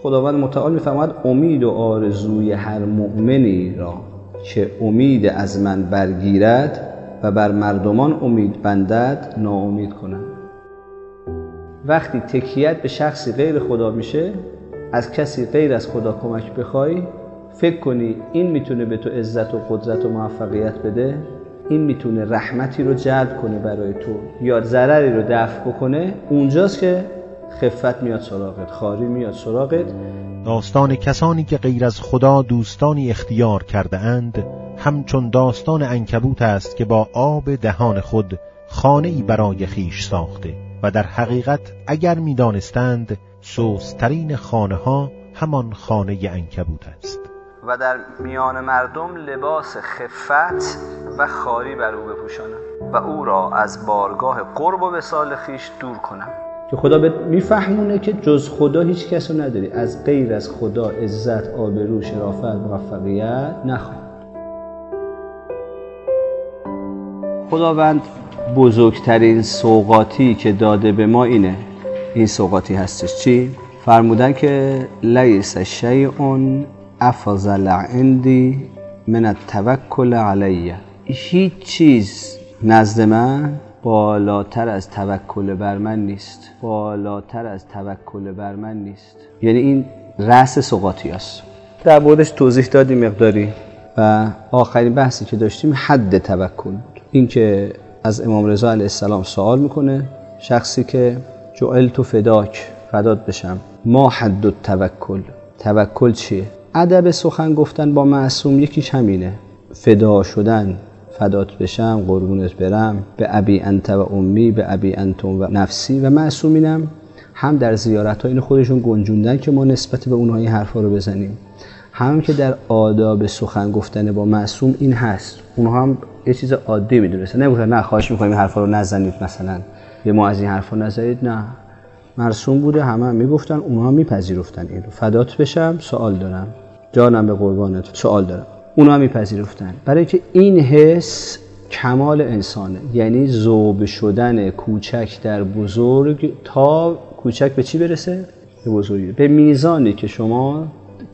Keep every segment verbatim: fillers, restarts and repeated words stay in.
خداوند متعال می‌فرماید امید و آرزوی هر مؤمنی را که امید از من برگیرد و بر مردمان امید بندد ناامید کنم. وقتی تکیت به شخصی غیر خدا میشه، از کسی غیر از خدا کمک بخوای، فکر کنی این میتونه به تو عزت و قدرت و موفقیت بده، این میتونه رحمتی رو جلب کنه برای تو یا ضرری رو دفع بکنه، اونجاست که خفت میاد سراغت، خاری میاد سراغت. داستان کسانی که غیر از خدا دوستانی اختیار کرده اند همچون داستان عنکبوت است که با آب دهان خود خانه‌ای برای خیش ساخته و در حقیقت اگر می‌دانستند سوسترین خانه‌ها همان خانه عنکبوت است. و در میان مردم لباس خفت و خاری بر او بپوشانم و او را از بارگاه قرب و وصال خیش دور کنم. که خدا بهت میفهمونه که جز خدا هیچ کس رو نداری، از غیر از خدا عزت، آبرو، شرافت، موفقیت نخواه. خداوند بزرگترین سوغاتی که داده به ما اینه. این سوغاتی هستش چی؟ فرمودن که لیس شیء افضل عندی من التوکل علیه. هیچ چیز نزد من بالاتر از توکل بر من نیست. بالاتر از توکل بر من نیست. یعنی این رأس سوغاتی است. در موردش توضیح دادیم مقداری و آخرین بحثی که داشتیم حد توکل بود. این که از امام رضا علیه السلام سوال میکنه شخصی که جعلت فداک، فدات بشم، ما حد التوکل، توکل چیه؟ ادب سخن گفتن با معصوم یکیش همینه، فدا شدن، فدات بشم، قربونت برم، به ابی انت و امی، به ابی انتم و نفسی. و معصومینم هم در زیارت ها اینو خودشون گنجوندن که ما نسبت به اونها این حرفا رو بزنیم، هم که در آداب سخن گفتن با معصوم این هست. اونها هم یه چیز عادی میدونستن، نمیگفتن نه خواهش میکنیم این حرفا رو نزنید، مثلا یه ما از این حرفا نزنید، نه، معصوم بوده، همه هم میگفتن، اونها میپذیرفتن اینو. فدات بشم، سوال دارم، جانم به قربانت، سوال دارم. اونها میپذیرفتن، برای اینکه این حس کمال انسانه، یعنی ذوب شدن کوچک در بزرگ تا کوچک به چی برسه؟ به بزرگی. به میزانی که شما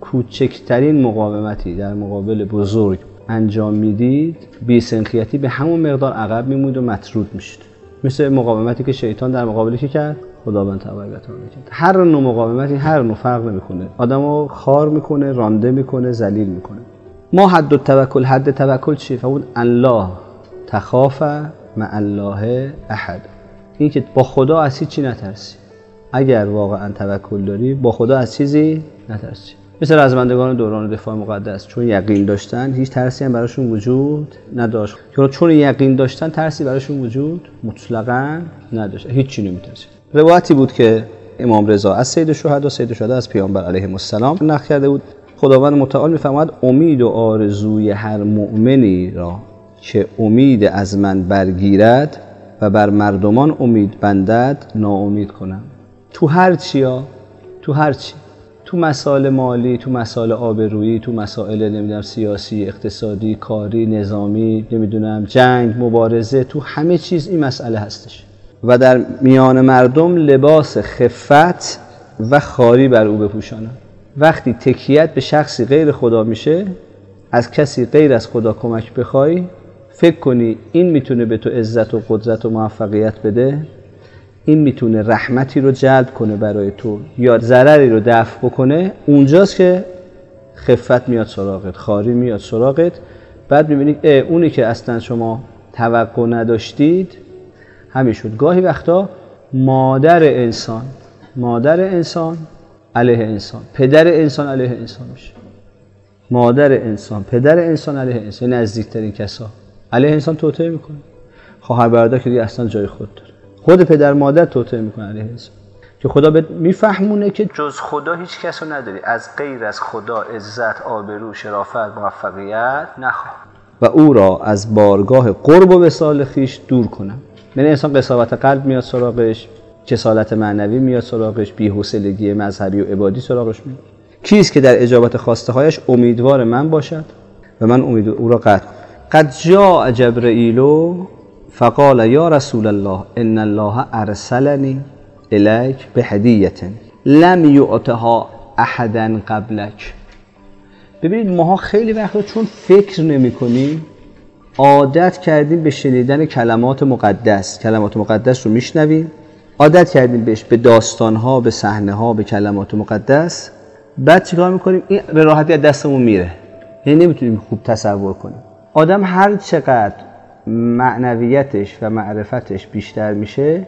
کوچکترین مقاومتی در مقابل بزرگ انجام میدید، بی‌سنخیتی به همون مقدار عقب میمونید و مطرود میشید. مثل مقاومتی که شیطان در مقابل کی کرد؟ خداوند تبارک و تعالی کرد. هر نوع مقاومتی هر نوع فرق نمیکنه، آدمو خار میکنه، رانده میکنه، ذلیل میکنه. ما حد التوکل، حد توکل چیه؟ فقط الله تخاف مع الله احد. این که با خدا از چیزی نترسی. اگر واقعا توکل داری با خدا از چیزی نترسی. مثل رزمندگان دوران دفاع مقدس، چون یقین داشتن هیچ ترسی هم براشون وجود نداشت. چون یقین داشتن ترسی براشون وجود مطلقاً نداشت، هیچ چیزی نمی‌ترسید. روایتی بود که امام رضا از سید الشهدا، سید الشهدا از پیامبر علیه السلام نقل کرده بود. خداوند متعال می‌فرماید امید و آرزوی هر مؤمنی را که امید از من برگیرد و بر مردمان امید بندد ناامید کنم. تو هر چیا، تو هر چی، تو مسائل مالی، تو مسائل آبرویی، تو مسائل نمیدونم سیاسی، اقتصادی، کاری، نظامی، نمیدونم جنگ، مبارزه، تو همه چیز این مسئله هستش. و در میان مردم لباس خفت و خاری بر او بپوشانم. وقتی تکیت به شخصی غیر خدا میشه، از کسی غیر از خدا کمک بخوای، فکر کنی این میتونه به تو عزت و قدرت و موفقیت بده، این میتونه رحمتی رو جلب کنه برای تو یا ضرری رو دفع بکنه، اونجاست که خفت میاد سراغت، خاری میاد سراغت. بعد میبینید اونی که اصلا شما توقع نداشتید همین شد. گاهی وقتا مادر انسان مادر انسان علیه انسان، پدر انسان علیه انسان میشه. مادر انسان، پدر انسان علیه انسان، نزدیکترین کسا علیه انسان توطئه میکنه. خواهر برادر که دیگه اصلا جای خود داره، خود پدر مادر توطئه میکنه علیه انسان. که خدا بهت میفهمونه که جز خدا هیچ کس رو نداری، از غیر از خدا عزت، آبرو، شرافت، موفقیت نخواه و او را از بارگاه قرب و وصال خیش دور کنم. یعنی انسان قساوت قلب میاد سراغش، کسالت معنوی میاد سراغش، بی‌حوصلگی مذهبی و عبادی سراغش میاد. کیست که در اجابت خواسته هایش امیدوار من باشد و من امید او را قطع. قد جاء جبرئیل فقال یا رسول الله ان الله ارسلنی الیک بهدیه لم یعطها احدا قبلک. ببینید ماها خیلی وقتا چون فکر نمی کنیم عادت کردیم به شنیدن کلمات مقدس. کلمات مقدس رو میشنویم، عادت کردیم بهش، به داستانها، به صحنه‌ها، به کلمات مقدس. بعد چیکار میکنیم؟ این به راحتی از دستمون میره، یعنی نمیتونیم خوب تصور کنیم. آدم هر چقدر معنویتش و معرفتش بیشتر میشه،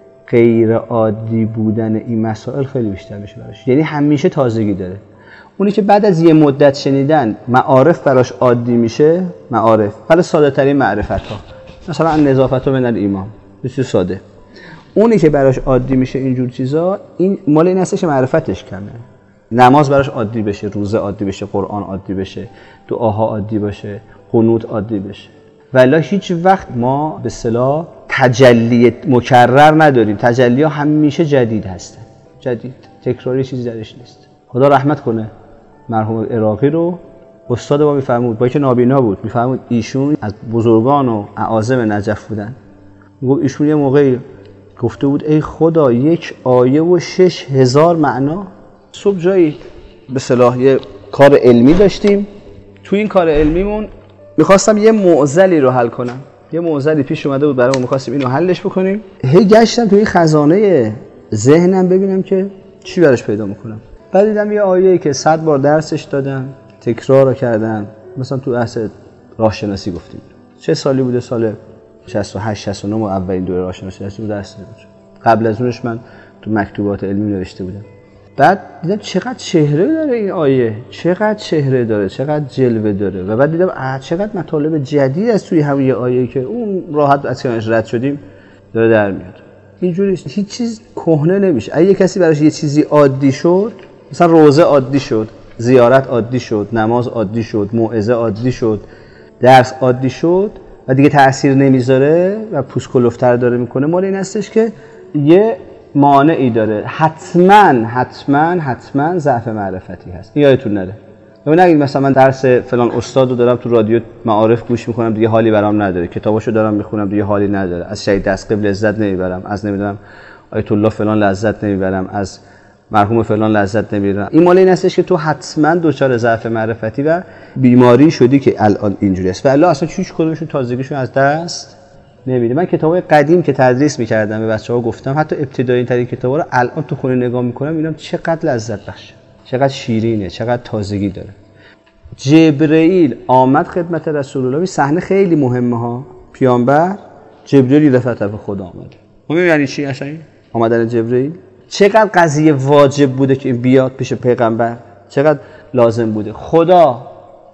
غیر عادی بودن این مسائل خیلی بیشتر میشه براش، یعنی همیشه تازگی داره. اونی که بعد از یه مدت شنیدن معارف براش عادی میشه، معارف برای ساده ترین معرفت ها، مثلا نظافت و من الایمان، بسیار ساده. اونی که براش عادی میشه اینجور چیزا، این مال این هستش که معرفتش کمه. نماز براش عادی بشه، روزه عادی بشه، قرآن عادی بشه، دعاها عادی باشه، قنوت عادی بشه. ولی هیچ وقت ما به اصطلاح تجلی مکرر نداریم. تجلی ها همیشه جدید هستن، جدید، تکراری چیزی درش نیست. خدا رحمت کنه مرحوم عراقی رو، استاد ما میفرمود، با اینکه نابینا بود، میفرمود ایشون از بزرگان و اعاظم نجف بودن. میگفت ایشون یه موقعی گفته بود ای خدا یک آیه و شش هزار معنا. صبح جایی به صلاح یه کار علمی داشتیم، تو این کار علمیمون میخواستم یه معضلی رو حل کنم. یه معضلی پیش اومده بود برام، میخواستیم اینو حلش بکنیم. هی گشتم تو این خزانه ذهنم ببینم که چی براش پیدا میکنم. بعد دیدم یه آیه‌ای که صد بار درسش دادم، تکرار رو کردم. مثلا تو بحث راه شناسی گفتیم. چه سالی بوده؟ سال شصت و هشت شصت و نه اولین دوره راه شناسی درس درس دادم. قبل از اونش من تو مکتوبات علمی نوشته بودم. بعد دیدم چقدر چهره داره این آیه، چقدر چهره داره، چقدر جلوه داره. و بعد دیدم چقدر مطالب جدید از توی همین یه آیه که اون راحت از کنارش رد شدیم داره در میاد. اینجوری هیچ چیز کهنه نمیشه. اگه کسی براش یه چیزی عادی شد، مثلا روزه عادی شد، زیارت عادی شد، نماز عادی شد، موعظه عادی شد، درس عادی شد و دیگه تأثیر نمیذاره و پوست کلفتر داره میکنه، مال این هستش که یه مانعی داره. حتما حتما حتما ضعف معرفتی هست. یادتون نره. ببین نگید مثلا من درس فلان استادو دارم تو رادیو معارف گوش میکنم دیگه حالی برام نداره، کتاباشو دارم میخونم دیگه حالی نداره، از شهید دستقبل لذت نمیبرم، از نمیدونم آیت الله فلان لذت نمیبرم، از مرحوم فلان لذت نمیبرم. این مال این هستش که تو حتما دچار ضعف معرفتی و بیماری شدی که الان اینجوری است. و الله اصلا هیچ کدومشون تازگیشون از دست نمیده. من کتابای قدیم که تدریس میکردم به بچه‌ها گفتم، حتی ابتدایی ترین کتابا رو الان تو خونه نگاه میکنم میبینم چقدر لذت بخشه، چقدر شیرینه، چقدر تازگی داره. جبرئیل آمد خدمت رسول الله. این صحنه خیلی مهمه ها. پیامبر جبرئیل رفت طرف خدا آمد. می‌بینی یعنی چی اصلا آمدن جبرئیل؟ چقدر قضیه واجب بوده که این بیاد پیش پیغمبر، چقدر لازم بوده. خدا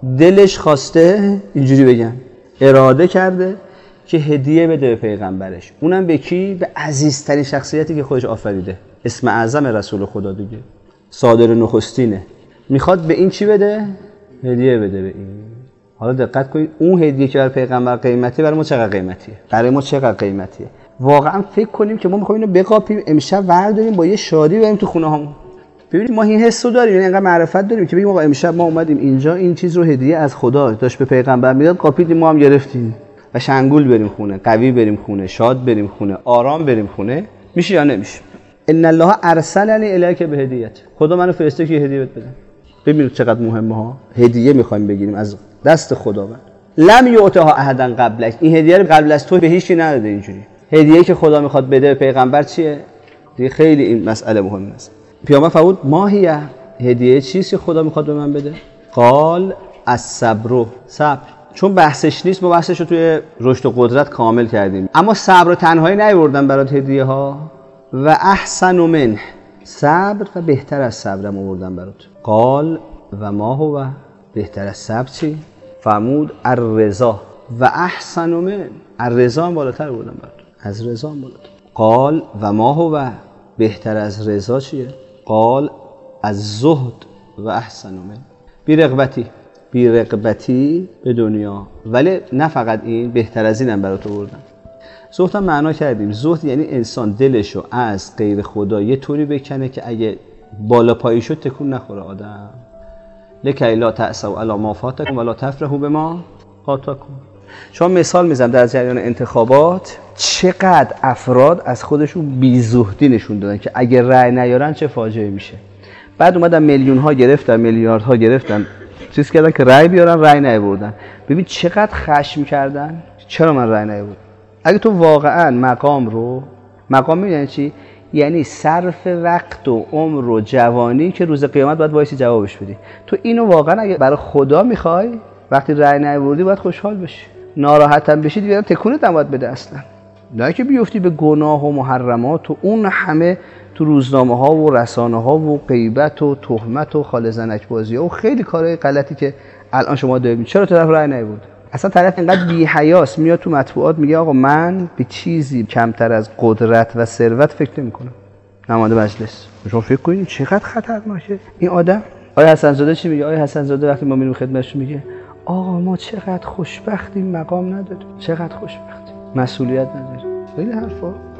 دلش خواسته، اینجوری بگم اراده کرده که هدیه بده به پیغمبرش. اونم به کی؟ به عزیزترین شخصیتی که خودش آفریده، اسم اعظم رسول خدا دیگه، صادر نخستینه. میخواد به این چی بده؟ هدیه بده به این. حالا دقت کنید اون هدیه که برای پیغمبر قیمتی، برای ما چقدر قیمتیه؟ برای ما چقدر قیمتیه؟ واقعا فکر کنیم که ما میخوایم اینو بقاپیم امشب ورداریم با یه شادی بریم تو خونه هامون. ببینید ما این حسو داریم، یعنی انقدر معرفت داریم که بگیم آقا امشب ما اومدیم اینجا این چیز رو هدیه از خدا داشت به پیغمبر میداد، قاپیدیم ما هم گرفتیم و شنگول بریم خونه، قوی بریم خونه، شاد بریم خونه، آرام بریم خونه. میشه یا نمیشه؟ ان الله ارسلنی الیک بهدیه. خدا منو فرسته که هدیه بده. ببینید چقدر مهمه ها. هدیه میخوایم بگیریم از دست خداوند. لم یعطها احدا قبلک. این هدیه رو قبل از تو به هیچ کی نداده. اینجوری هدیه‌ای که خدا میخواد بده به پیغمبر چیه؟ دیگه خیلی این مسئله مهمه است. پیامبر فرمود ماهیه، هدیه چیزی که خدا میخواد به من بده؟ قال الصبر. صبر. چون بحثش نیست، ما بحثش رو توی رشد و قدرت کامل کردیم. اما صبر و تنهایی نیاوردن برات هدیه ها. و احسن منه، صبر و بهتر از صبرم آوردن برات. قال و ما هو، بهتر از صبر چی؟ فرمود الرضا. و احسن من، الرضا هم بالاتر آوردن برات، از رضا هم بالاتر. قال و ما هو، بهتر از رضا چیه؟ قال از زهد. و احسن من، بی رغبتی، بی رغبتی به دنیا. ولی نه فقط این، بهتر از این هم برات آوردن. زهد هم معنا کردیم. زهد یعنی انسان دلشو از غیر خدا یه طوری بکنه که اگه بالا پایی شد تکون نخوره آدم. لکی لا تأسوا علی ما فاتکم ولا تفرحوا بما آتاکم. شما مثال میزنم در جریان انتخابات چقدر افراد از خودشون بی‌زهدی نشون دادن که اگه رأی نیارن چه فاجعه میشه. بعد اومدن میلیون ها گرفتن، میلیاردها گرفتن، چیز کردن که رأی بیارن، رأی نیاوردن. ببین چقدر خشم کردن. چرا من رأی نیاوردم؟ اگه تو واقعا مقام رو، مقام میدونی چی؟ یعنی صرف وقت و عمر و جوانی که روز قیامت باید وایسی جوابش بدی. تو اینو واقعا اگه برای خدا میخوای، وقتی رأی نیاوردی باید خوشحال بشی. ناراحت هم بشی دیگه تکونت نباید بده اصلا. نه که بیفتی به گناه و محرمات و اون همه تو روزنامه ها و رسانه ها و غیبت و تهمت و خال زنک بازی ها و خیلی کارهای غلطی که الان شما دارید. چرا طرف رأی نیاورد؟ اصلا طرف اینقدر بی حیاس میاد تو مطبوعات میگه آقا من به چیزی کمتر از قدرت و ثروت فکر نمی‌کنم. نماینده مجلس، شما فکر کنید چقدر خطرناکه این آدم. آقای حسن زاده چی میگه؟ آقای حسن زاده وقتی ما میریم خدمتش میگه آقا ما چقدر خوشبختیم مقام نداریم، چقدر خوشبختیم، مسئولیت نداریم. خیلی حرفا.